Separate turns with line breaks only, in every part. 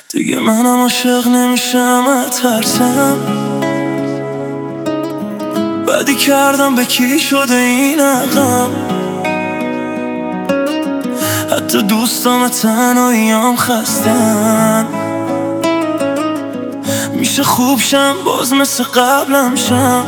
دیگه منم عاشق نمیشم از ترسم. بدی کردم به کی شده این عقلم؟ حتی دوستام تنهاییام خستن. میشه خوب شم باز مثل قبلم شم.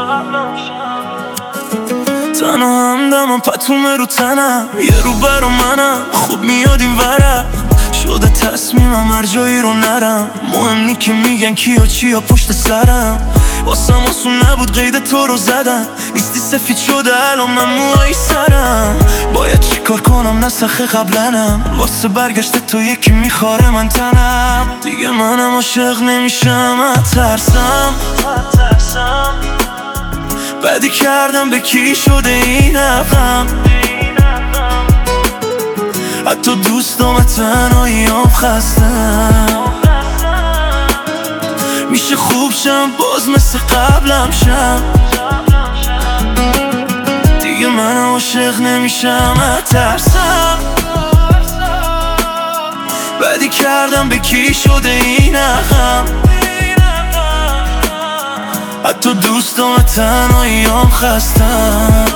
تنها همدمم پتومه رو تنم، یه رو برا منم خوب میاد این ورم. شده تصمیمم هر جایی رو نرم. مهم نی که میگن کیا چیا پشت سرم. واسم آسون نبود قید تو رو زدم. نیستی سفید شده الان من موهای سرم. باید چیکار کنم نسخه قبلنم. واسه برگشت تو یکی میخواره من تنم. دیگه منم عاشق نمیشم از ترسم. بدی کردم به کی شده این عقلم؟ حتی دوستام تنهاییام خستم. میشه خوب شم باز مثل قبلم شم. دیگه من عاشق نمیشم از ترسم. بدی کردم به کی شده این عقلم؟ حتی دوستام تنهاییام خستم.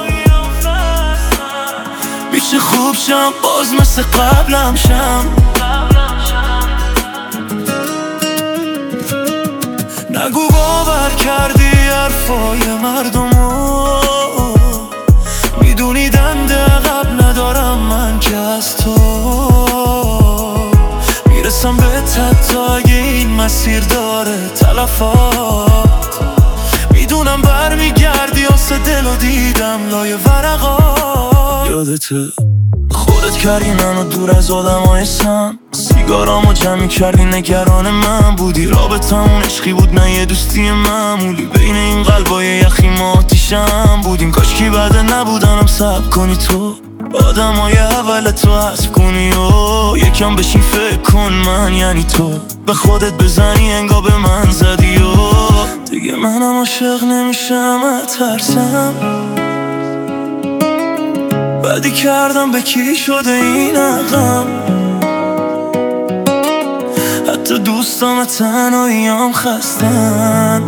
میشه خوب شم باز مثل قبلم شم. نگو باور کردی حرفای مردمو. میدونی دنده عقب ندارم من که از تو. میرسم به تا اگه این مسیر داره تلفات. میدونم برمیگردی آسه دل و دیدم لای ورقات. یادته خودت کردی منو دور از آدمای سم. سیگارامو جمع کردی نگران من بودی. رابطمون عشقی بود نه یه دوستی معمولی. بین این قلبای یخی ما آتیشم بودیم. کاشکی بعده نبودنم صبر کنی تو. آدمای اول تو حذف کنی و یکم بشین فکر کن من یعنی تو. به خودت بزنی انگار به من زدی و دیگه منم عاشق نمیشم از ترسم. بدی کردم به کی شده این عقلم؟ حتی دوستام تنهاییام خستن.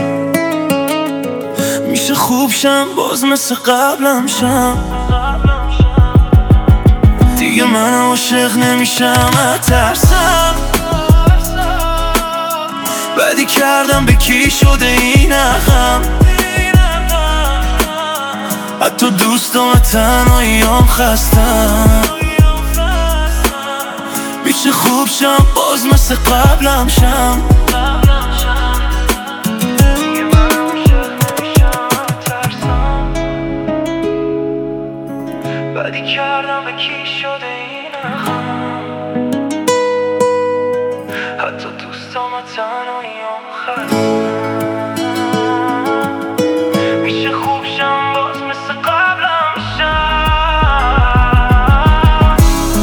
میشه خوب شم باز مثل قبلم شم. دیگه من عاشق نمیشم از ترسم. بدی کردم به کی شده این عقلم؟ حتی دوستام تنهاییام خستم. میشه خوب شم باز مثل قبلم شم. بدی کردم به کی